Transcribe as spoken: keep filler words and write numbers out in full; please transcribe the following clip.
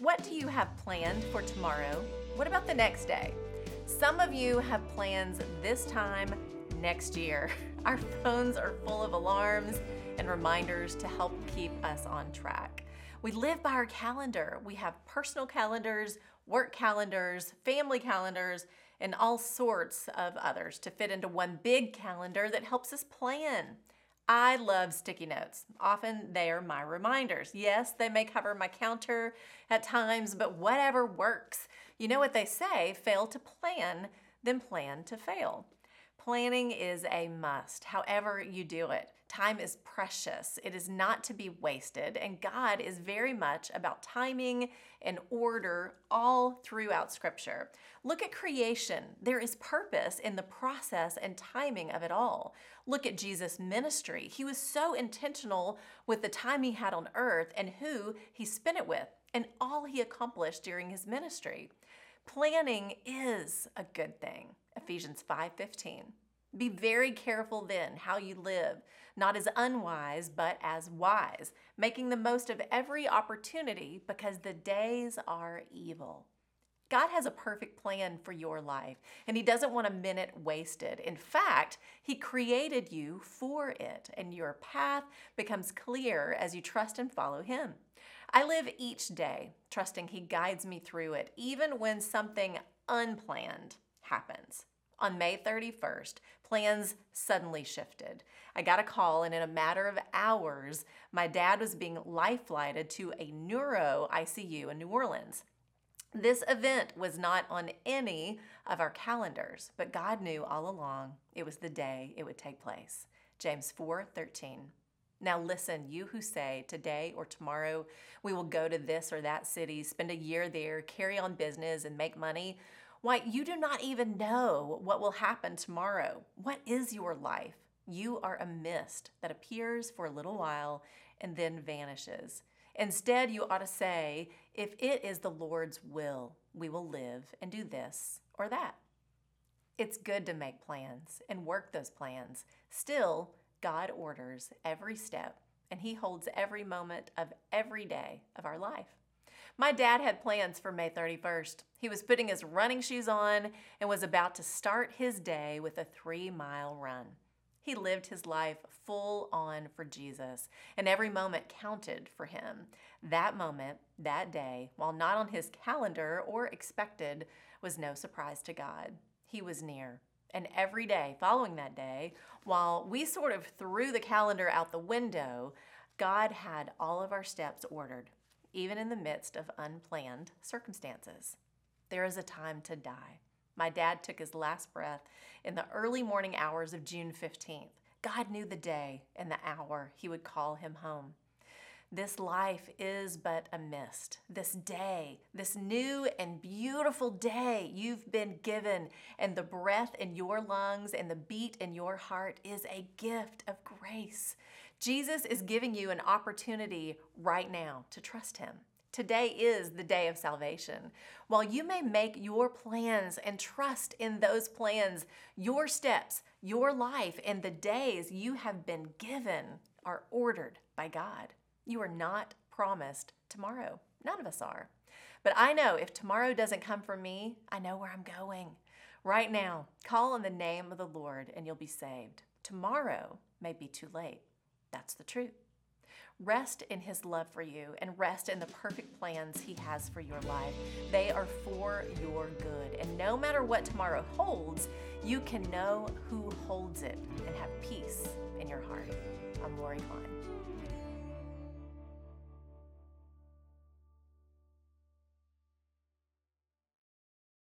What do you have planned for tomorrow? What about the next day? Some of you have plans this time next year. Our phones are full of alarms and reminders to help keep us on track. We live by our calendar. We have personal calendars, work calendars, family calendars, and all sorts of others to fit into one big calendar that helps us plan. I love sticky notes. Often they are my reminders. Yes, they may cover my counter at times, but whatever works. You know what they say, fail to plan, then plan to fail. Planning is a must, however you do it. Time is precious. It is not to be wasted, and God is very much about timing and order all throughout Scripture. Look at creation. There is purpose in the process and timing of it all. Look at Jesus' ministry. He was so intentional with the time he had on earth and who he spent it with, and all he accomplished during his ministry. Planning is a good thing. Ephesians five fifteen. Be very careful then how you live, not as unwise, but as wise, making the most of every opportunity because the days are evil. God has a perfect plan for your life, and he doesn't want a minute wasted. In fact, he created you for it, and your path becomes clear as you trust and follow him. I live each day trusting he guides me through it, even when something unplanned happens. On May thirty-first, plans suddenly shifted. I got a call, and in a matter of hours, my dad was being life-flighted to a neuro I C U in New Orleans. This event was not on any of our calendars, but God knew all along it was the day it would take place. James four thirteen. Now listen, you who say today or tomorrow we will go to this or that city, spend a year there, carry on business, and make money. Why, you do not even know what will happen tomorrow. What is your life? You are a mist that appears for a little while and then vanishes. Instead, you ought to say, if it is the Lord's will, we will live and do this or that. It's good to make plans and work those plans. Still, God orders every step, and he holds every moment of every day of our life. My dad had plans for May thirty-first. He was putting his running shoes on and was about to start his day with a three-mile run. He lived his life full on for Jesus, and every moment counted for him. That moment, that day, while not on his calendar or expected, was no surprise to God. He was near. And every day following that day, while we sort of threw the calendar out the window, God had all of our steps ordered, even in the midst of unplanned circumstances. There is a time to die. My dad took his last breath in the early morning hours of June fifteenth. God knew the day and the hour he would call him home. This life is but a mist. This day, this new and beautiful day you've been given, and the breath in your lungs and the beat in your heart is a gift of grace. Jesus is giving you an opportunity right now to trust him. Today is the day of salvation. While you may make your plans and trust in those plans, your steps, your life, and the days you have been given are ordered by God. You are not promised tomorrow. None of us are. But I know if tomorrow doesn't come for me, I know where I'm going. Right now, call on the name of the Lord and you'll be saved. Tomorrow may be too late. That's the truth. Rest in his love for you and rest in the perfect plans he has for your life. They are for your good. And no matter what tomorrow holds, you can know who holds it and have peace in your heart. I'm Lori Klein.